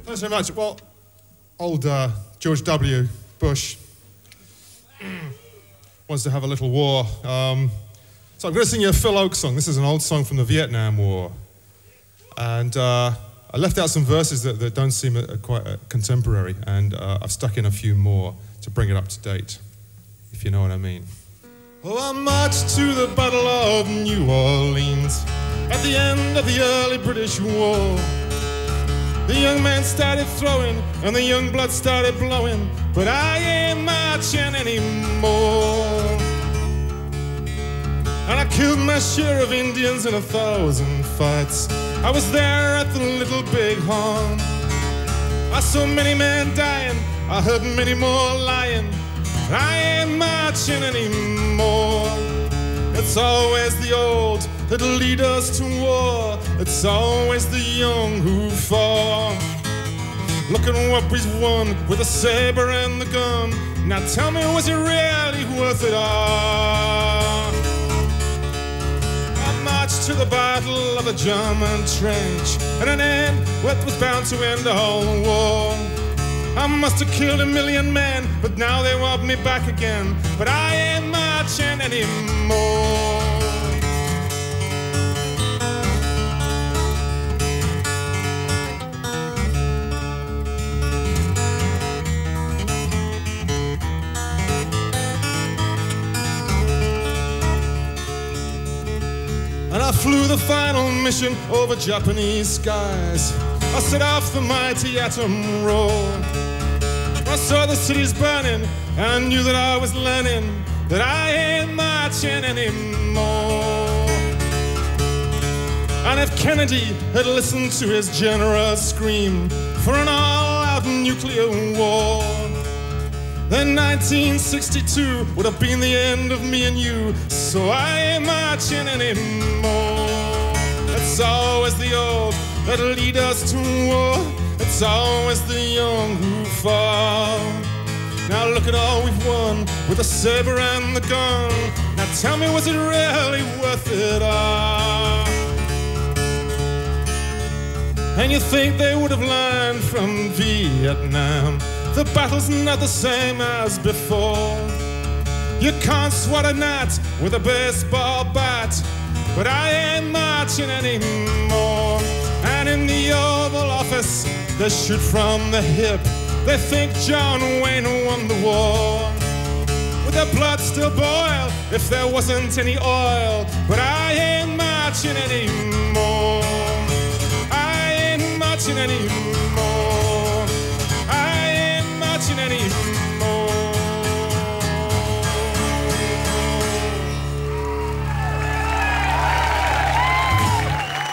Thanks very much. Well, old George W. Bush wants to have a little war. So I'm going to sing you a Phil Oakes song. This is an old song from the Vietnam War. And I left out some verses that don't seem quite contemporary, and I've stuck in a few more to bring it up to date, if you know what I mean. Oh, I marched to the Battle of New Orleans at the end of the early British War. The young man started throwing and the young blood started blowing, but I ain't marching anymore. And I killed my share of Indians in 1,000 fights. I was there at the Little Big Horn. I saw many men dying, I heard many more lying. I ain't marching anymore. It's always the old that lead us to war. It's always the young who fall. Look at what we've won with the saber and the gun. Now tell me, was it really worth it all? I marched to the battle of the German trench, and an end what was bound to end the whole war. I must have killed 1 million men, but now they want me back again. But I ain't marching anymore. And I flew the final mission over Japanese skies. I set off the mighty atom roar. I saw the cities burning, and I knew that I was learning that I ain't marching anymore. And if Kennedy had listened to his generous scream for an all-out nuclear war, then 1962 would have been the end of me and you. So I ain't marching anymore. It's always the old that lead us to war. It's always the young who fall. Now look at all we've won with the saber and the gun. Now tell me, was it really worth it all? And you think they would have learned from Vietnam? The battle's not the same as before. You can't swat a gnat with a baseball bat. But I ain't marching anymore. And in the Oval Office, they shoot from the hip. They think John Wayne won the war. Would their blood still boil if there wasn't any oil? But I ain't marching anymore. I ain't marching anymore.